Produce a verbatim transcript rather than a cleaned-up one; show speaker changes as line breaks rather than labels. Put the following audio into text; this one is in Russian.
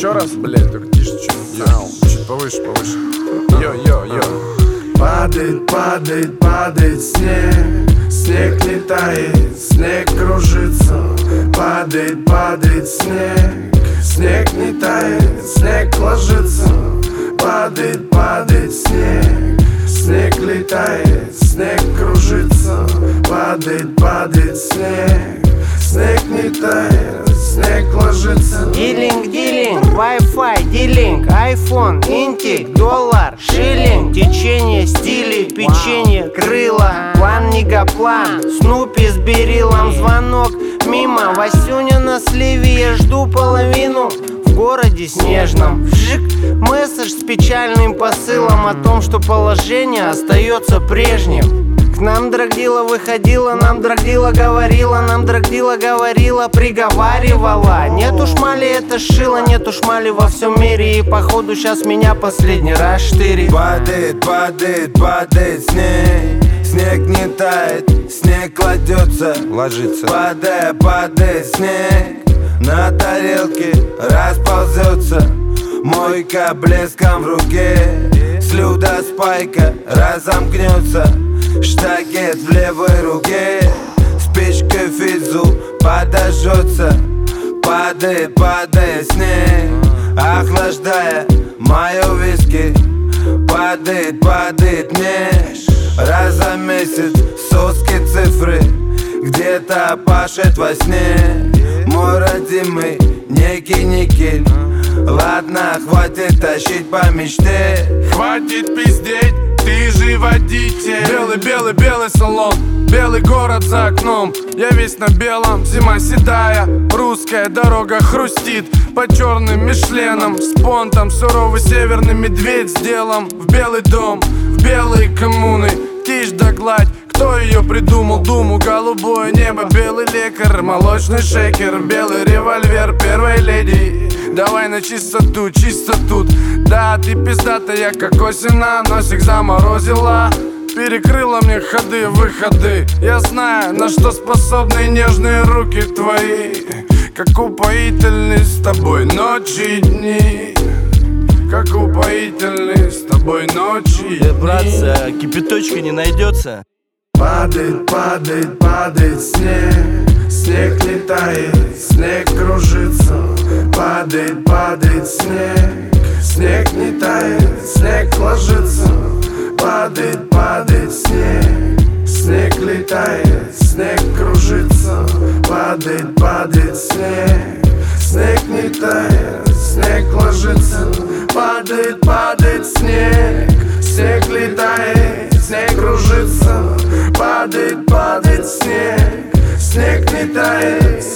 еще раз, блядь, только тише чуть. Чуть повыше, повыше. Йо-йо-йо.
Падает, падает, падает снег. Снег не тает, снег кружится. Падает, падает снег. Снег не тает, снег ложится. Падает, падает снег. Снег летает, снег кружится. Падает, падает снег. Снег не тает, снег ложится.
Дилинг, дилинг, Wi-Fi, дилинг, iPhone, интик, доллар, шиллинг. Течение, стили, печенье, крыло. План, негоплан, Снупи с Берилом. Звонок мимо, Васюня на сливе. Я жду половину в городе снежном. Вжик, месседж с печальным посылом о том, что положение остается прежним. К нам драгдила выходила, нам драгдила говорила, нам драгдила говорила, приговаривала. Нету шмали, это шило, нету шмали во всем мире. И походу сейчас меня последний раз штырит.
Падает, падает, падает снег. Снег не тает, снег кладется, ложится. Падая, падает снег, на тарелке расползется. Мойка блеском в руке, слюда спайка разомкнется. Штагет в левой руке, спичкой физу подожжется. Падает, падает снег, охлаждая мою виски. Падает, падает меж раза в месяц соски цифры. Где-то пашет во сне мой родимый некий никель. Ладно, хватит тащить по мечте.
Хватит пиздеть, ты же водитель. Белый-белый-белый салон, белый город за окном. Я весь на белом, зима седая. Русская дорога хрустит по черным мишленам. С понтом суровый северный медведь с делом. В белый дом, в белые коммуны. Тишь да гладь, кто ее придумал? Думу, голубое небо, белый лекарь, молочный шейкер, белый револьвер первой леди. Давай на чистоту, чисто тут. Да, ты пиздатая, как осена, носик заморозила. Перекрыла мне ходы, выходы. Я знаю, на что способны нежные руки твои. Как упоительны с тобой ночи и дни. Как упоительны с тобой ночи и дни.
Э, братцы, кипяточка не найдется?
Падает, падает, падает снег. Снег летает, снег кружится. Падает, падает снег. Снег не тает, снег ложится. Падает, падает снег. Снег летает, снег кружится. Падает, падает снег. Снег не тает, снег ложится. Падает, падает снег. Снег летает, снег кружится. Падает, падает снег. Снег не тает,